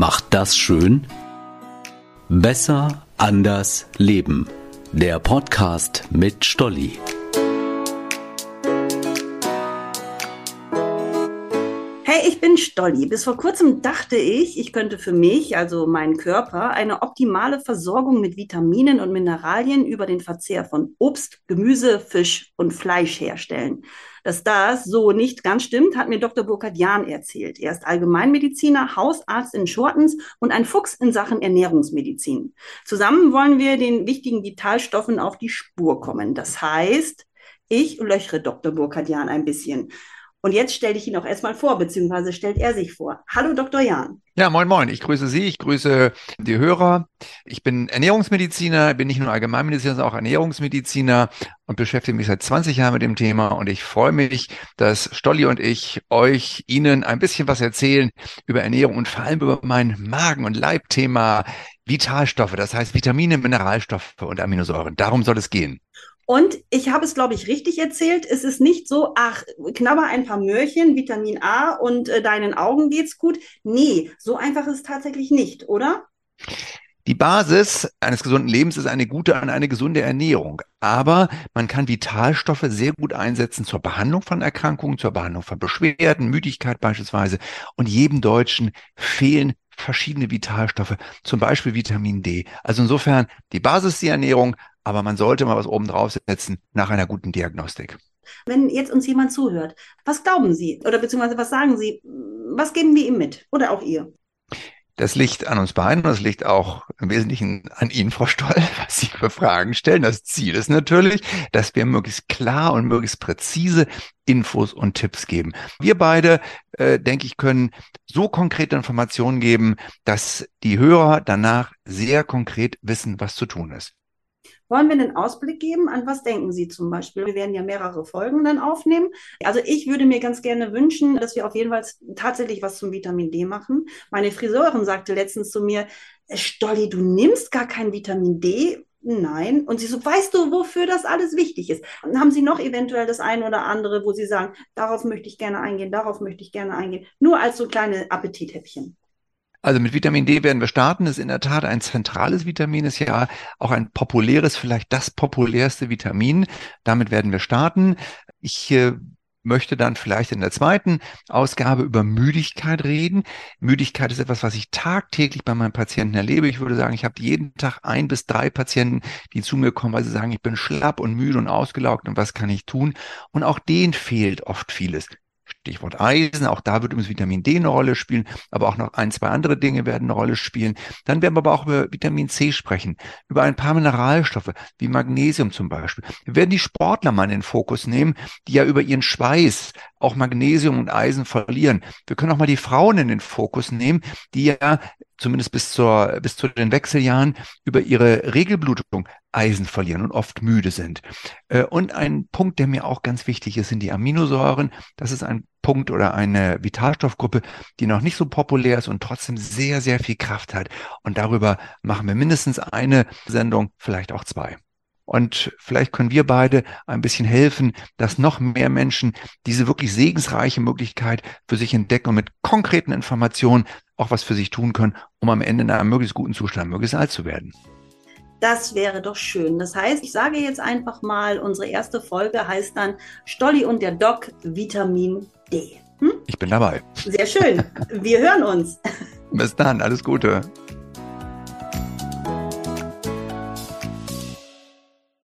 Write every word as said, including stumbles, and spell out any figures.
macht das schön? Besser, anders, leben. Der Podcast mit Stolli. Hey, ich bin Stolli. Bis vor kurzem dachte ich, ich könnte für mich, also meinen Körper, eine optimale Versorgung mit Vitaminen und Mineralien über den Verzehr von Obst, Gemüse, Fisch und Fleisch herstellen. Dass das so nicht ganz stimmt, hat mir Doktor Burkhard Jahn erzählt. Er ist Allgemeinmediziner, Hausarzt in Schortens und ein Fuchs in Sachen Ernährungsmedizin. Zusammen wollen wir den wichtigen Vitalstoffen auf die Spur kommen. Das heißt, ich löchere Doktor Burkhard Jahn ein bisschen. Und jetzt stelle ich ihn auch erstmal vor, beziehungsweise stellt er sich vor. Hallo Doktor Jahn. Ja, moin moin, ich grüße Sie, ich grüße die Hörer. Ich bin Ernährungsmediziner, bin nicht nur Allgemeinmediziner, sondern auch Ernährungsmediziner und beschäftige mich seit zwanzig Jahren mit dem Thema. Und ich freue mich, dass Stolli und ich euch, Ihnen ein bisschen was erzählen über Ernährung und vor allem über mein Magen- und Leibthema Vitalstoffe, das heißt Vitamine, Mineralstoffe und Aminosäuren. Darum soll es gehen. Und ich habe es, glaube ich, richtig erzählt. Es ist nicht so, ach, knabber ein paar Möhrchen, Vitamin A und äh, deinen Augen geht's gut. Nee, so einfach ist es tatsächlich nicht, oder? Die Basis eines gesunden Lebens ist eine gute und eine gesunde Ernährung. Aber man kann Vitalstoffe sehr gut einsetzen zur Behandlung von Erkrankungen, zur Behandlung von Beschwerden, Müdigkeit beispielsweise. Und jedem Deutschen fehlen verschiedene Vitalstoffe, zum Beispiel Vitamin D. Also insofern, die Basis ist die Ernährung, aber man sollte mal was oben draufsetzen nach einer guten Diagnostik. Wenn jetzt uns jemand zuhört, was glauben Sie oder beziehungsweise was sagen Sie? Was geben wir ihm mit oder auch ihr? Das liegt an uns beiden und das liegt auch im Wesentlichen an Ihnen, Frau Stoll, was Sie für Fragen stellen. Das Ziel ist natürlich, dass wir möglichst klar und möglichst präzise Infos und Tipps geben. Wir beide, äh, denke ich, können so konkrete Informationen geben, dass die Hörer danach sehr konkret wissen, was zu tun ist. Wollen wir einen Ausblick geben? An was denken Sie zum Beispiel? Wir werden ja mehrere Folgen dann aufnehmen. Also ich würde mir ganz gerne wünschen, dass wir auf jeden Fall tatsächlich was zum Vitamin D machen. Meine Friseurin sagte letztens zu mir, Stolli, du nimmst gar kein Vitamin D. Nein. Und sie so, weißt du, wofür das alles wichtig ist? Und haben Sie noch eventuell das eine oder andere, wo Sie sagen, darauf möchte ich gerne eingehen, darauf möchte ich gerne eingehen. Nur als so kleine Appetithäppchen. Also mit Vitamin D werden wir starten. Das ist in der Tat ein zentrales Vitamin, ist ja auch ein populäres, vielleicht das populärste Vitamin. Damit werden wir starten. Ich äh, möchte dann vielleicht in der zweiten Ausgabe über Müdigkeit reden. Müdigkeit ist etwas, was ich tagtäglich bei meinen Patienten erlebe. Ich würde sagen, ich habe jeden Tag ein bis drei Patienten, die zu mir kommen, weil sie sagen, ich bin schlapp und müde und ausgelaugt und was kann ich tun? Und auch denen fehlt oft vieles. Stichwort Eisen, auch da wird übrigens Vitamin D eine Rolle spielen, aber auch noch ein, zwei andere Dinge werden eine Rolle spielen. Dann werden wir aber auch über Vitamin C sprechen, über ein paar Mineralstoffe, wie Magnesium zum Beispiel. Wir werden die Sportler mal in den Fokus nehmen, die ja über ihren Schweiß auch Magnesium und Eisen verlieren. Wir können auch mal die Frauen in den Fokus nehmen, die ja zumindest bis zur, bis zu den Wechseljahren über ihre Regelblutung Eisen verlieren und oft müde sind. Und ein Punkt, der mir auch ganz wichtig ist, sind die Aminosäuren. Das ist ein Punkt oder eine Vitalstoffgruppe, die noch nicht so populär ist und trotzdem sehr, sehr viel Kraft hat. Und darüber machen wir mindestens eine Sendung, vielleicht auch zwei. Und vielleicht können wir beide ein bisschen helfen, dass noch mehr Menschen diese wirklich segensreiche Möglichkeit für sich entdecken und mit konkreten Informationen auch was für sich tun können, um am Ende in einem möglichst guten Zustand möglichst alt zu werden. Das wäre doch schön. Das heißt, ich sage jetzt einfach mal, unsere erste Folge heißt dann Stolli und der Doc Vitamin D. Hm? Ich bin dabei. Sehr schön. Wir hören uns. Bis dann, alles Gute.